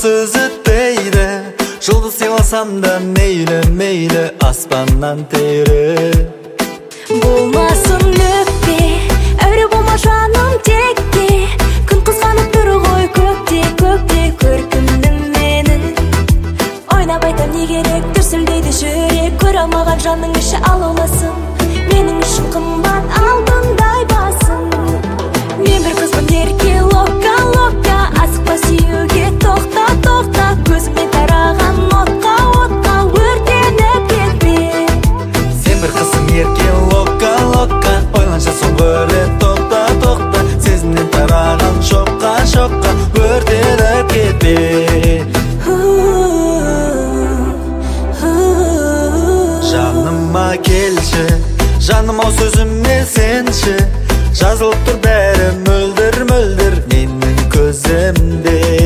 сөз өтпейді. Жұлдыз сыйласам да мейлі, мейлі аспаннан тері. Болмасын өкпе, әуре болма жаным текте. Күн қызғанып тұр ғой көкте, көкте көркімнің менің. Ойнап айтам не керек, дүрсілдейді жүрек. Көре алмаған жанның іші алауласын. Менің үшін қымбат алтындай басын. Мен бір қызбын ерке, лока, лока. Асықпа сүюге тоқта, тоқта. Көзімнен тараған отқа, отқа өртеніп кетпе. Сен бір қызсың ерке, лока, лока. Ойланша соңғы рет тоқта, тоқта. Сезімнен тараған шоққа, шоққа өртеніп кетпе. Жаныма келші, жаным ау сөзіме сенші. Жазылып тұр бәрі мөлдір, мөлдір менің көзімде.